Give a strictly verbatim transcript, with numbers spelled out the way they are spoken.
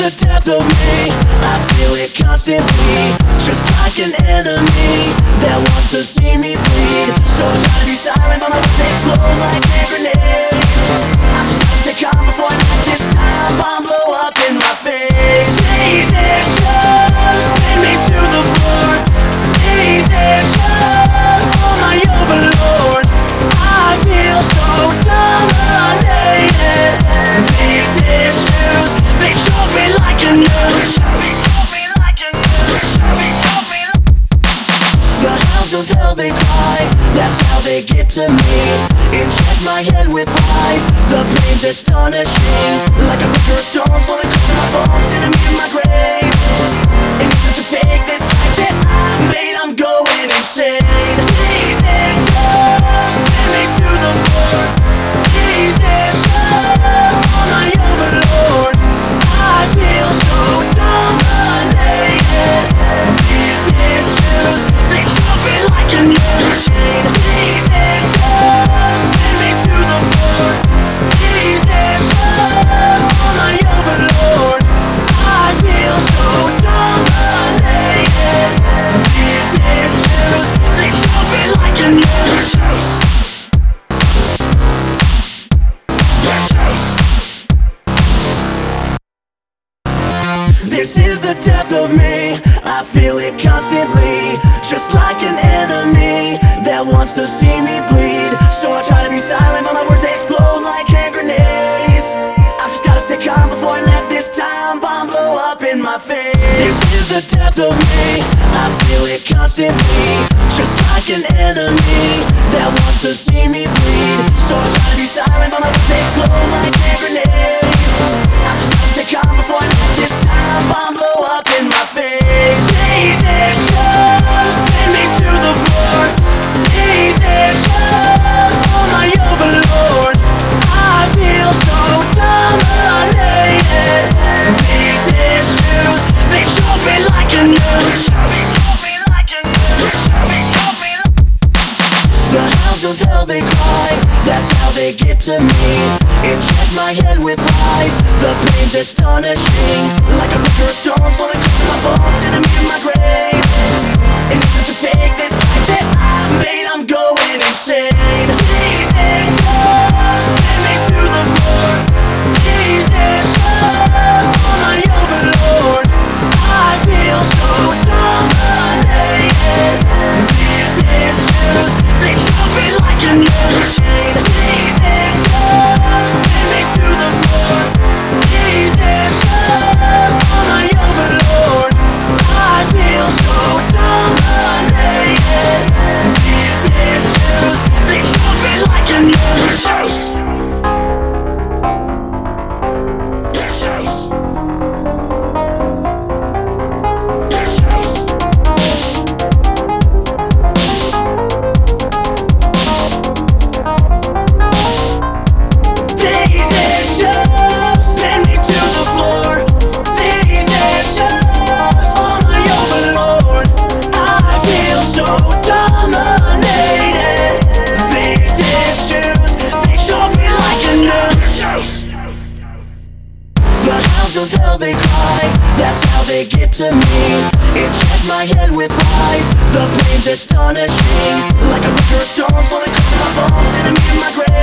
the death of me. I feel it constantly, just like an enemy that wants to see me bleed. So I try to be silent, but my words explode like hand grenades. I'm just gonna stay calm before I let this time bomb blow up in my face. These issues spin me to the floor. These issues are my overlord. I feel so dominated. These issues, they choke me like a noose. The hounds of hell, they cry, that's how they get to me. Inject my head with lies, the pain's astonishing. Like a picture of stone, slowly crushing my bones, sending me in my grave. And it's such a fake, this life that I made, I'm going insane. These issues spin me to the floor. These issues are my overlord. I feel so dominated. These issues, they choke me like a noose. These issues spin me to the floor. These issues are my overlord. I feel so dominated. These issues, they choke me like a noose. This is the death of me, I feel it constantly, just like an enemy that wants to see me bleed. So I try to be silent, but my words they explode like hand grenades. I just gotta stay calm before I let this time bomb blow up in my face. This is the death of me, I feel it constantly, just like an enemy that wants to see me bleed. So I try to be silent, but my words they explode like hand grenades. I just gotta stay calm before I let this time bomb blow up in my face. These issues spin me to the floor. These issues are my overlord. I feel so dominated. These issues, they choke me like a noose. The hounds of hell, they cry, that's how they get to me. Inject my head with lies, the pain's astonishing. Like a picture of stone, slowly crushing my bones, sending me in my grave. And it's such a fake, this life that I made, I'm going insane. These issues spin me to the floor. These issues are my overlord. I feel so dominated. These issues, they choke me like a noose. These issues spin me to the floor. These issues are my overlord. I feel so dominated. These issues, they choke me like a noose. Of hell, they cry, that's how they get to me. Inject my head with lies, the pain's astonishing. Like a picture of stone, slowly crushing my bones, sending me in my grave.